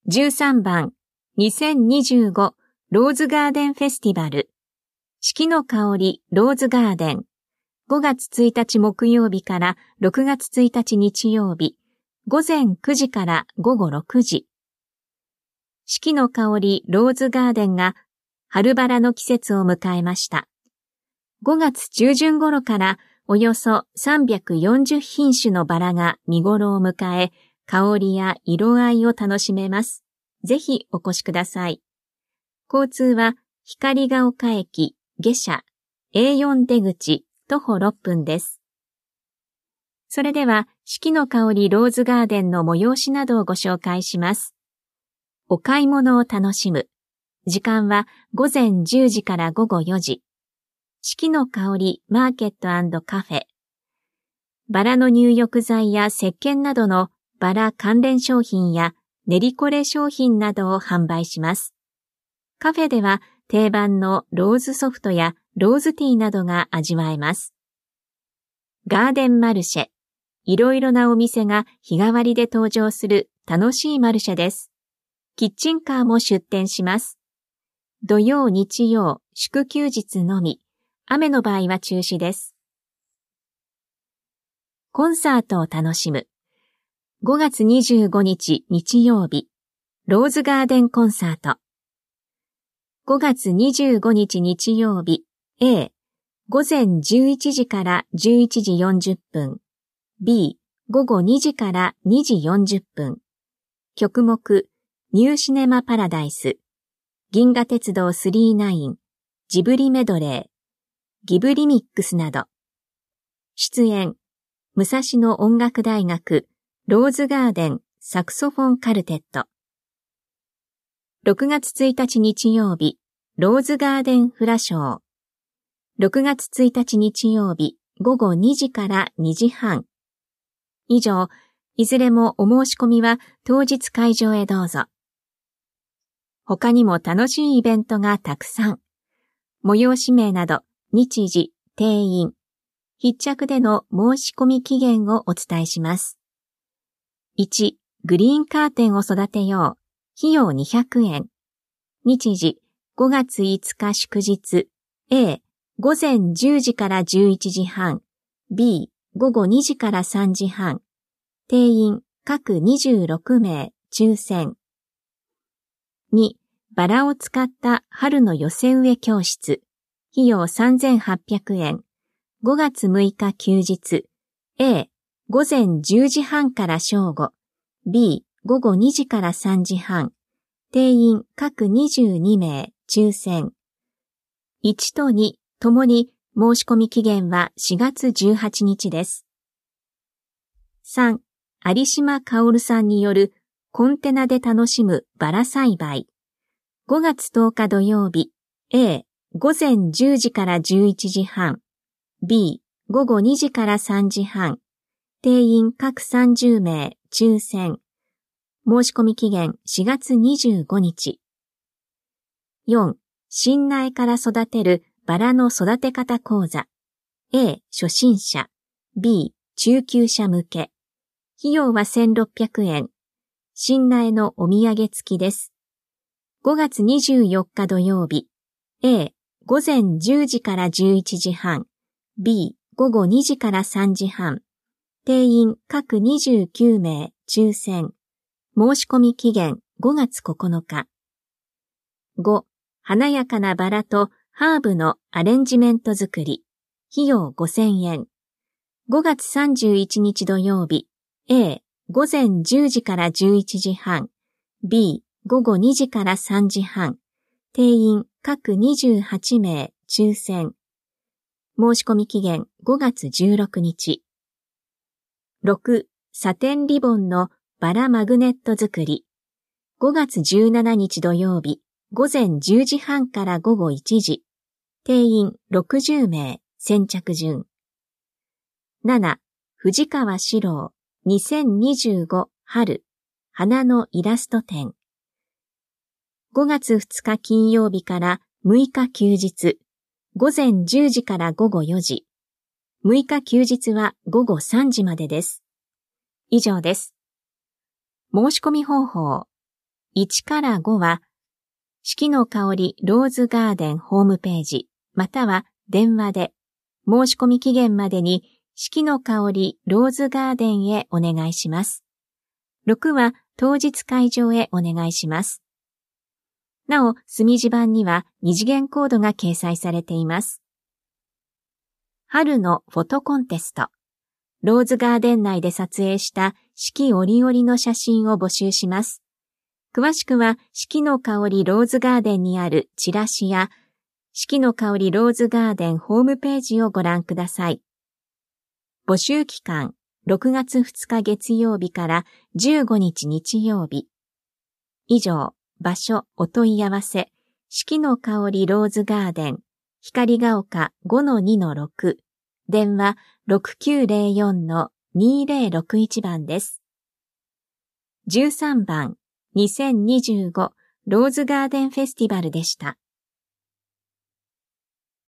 13番2025ローズガーデンフェスティバル四季の香りローズガーデン5月1日木曜日から6月1日日曜日午前9時から午後6時四季の香りローズガーデンが春バラの季節を迎えました。5月中旬頃からおよそ340品種のバラが見頃を迎え、香りや色合いを楽しめます。ぜひお越しください。交通は光が丘駅下車 A4 出口徒歩6分です。それでは四季の香りローズガーデンの催しなどをご紹介します。お買い物を楽しむ。時間は午前10時から午後4時。四季の香りマーケット&カフェ。バラの入浴剤や石鹸などのバラ関連商品や練りこれ商品などを販売します。カフェでは定番のローズソフトやローズティーなどが味わえます。ガーデンマルシェ。いろいろなお店が日替わりで登場する楽しいマルシェです。キッチンカーも出店します。土曜日曜祝休日のみ。雨の場合は中止です。コンサートを楽しむ。5月25日日曜日、ローズガーデンコンサート。5月25日日曜日、A、午前11時から11時40分、B、午後2時から2時40分。曲目、ニューシネマパラダイス、銀河鉄道999、ジブリメドレー、ギブリミックスなど。出演、武蔵野音楽大学、ローズガーデン、サクソフォンカルテット。6月1日日曜日、ローズガーデンフラショー。6月1日日曜日、午後2時から2時半。以上、いずれもお申し込みは当日会場へどうぞ。他にも楽しいイベントがたくさん。催し名など、日時、定員、必着での申し込み期限をお伝えします。1、グリーンカーテンを育てよう。費用200円。日時、5月5日祝日。A、午前10時から11時半。B、午後2時から3時半。定員、各26名、抽選。2、バラを使った春の寄せ植え教室。費用3800円。5月6日休日。A、午前10時半から正午。B、午後2時から3時半。定員各22名、抽選。1と2、ともに申し込み期限は4月18日です。3、有島薫さんによるコンテナで楽しむバラ栽培。5月10日土曜日。A、午前10時から11時半。B、午後2時から3時半。定員各30名、抽選。申し込み期限4月25日。4、新苗から育てるバラの育て方講座。A、初心者。B、中級者向け。費用は1600円。新苗のお土産付きです。5月24日土曜日。A、午前10時から11時半。B、午後2時から3時半。定員各29名、抽選。申し込み期限5月9日。5、華やかなバラとハーブのアレンジメント作り。費用5000円。5月31日土曜日。A、午前10時から11時半。B、午後2時から3時半。定員各28名、抽選。申し込み期限5月16日。6、サテンリボンのバラマグネット作り。5月17日土曜日、午前10時半から午後1時。定員60名、先着順。7、藤川史郎2025春花のイラスト展。5月2日金曜日から6日休日。午前10時から午後4時。6日休日は午後3時までです。以上です。申し込み方法。 1から5は、四季の香りローズガーデンホームページ、または電話で、申し込み期限までに四季の香りローズガーデンへお願いします。6は当日会場へお願いします。なお、墨字版には二次元コードが掲載されています。春のフォトコンテスト。ローズガーデン内で撮影した四季折々の写真を募集します。詳しくは四季の香りローズガーデンにあるチラシや四季の香りローズガーデンホームページをご覧ください。募集期間6月2日月曜日から15日日曜日。以上、場所お問い合わせ、四季の香りローズガーデン、光が丘 5-2-6、電話 6904-2061 番です。13番、2025ローズガーデンフェスティバルでした。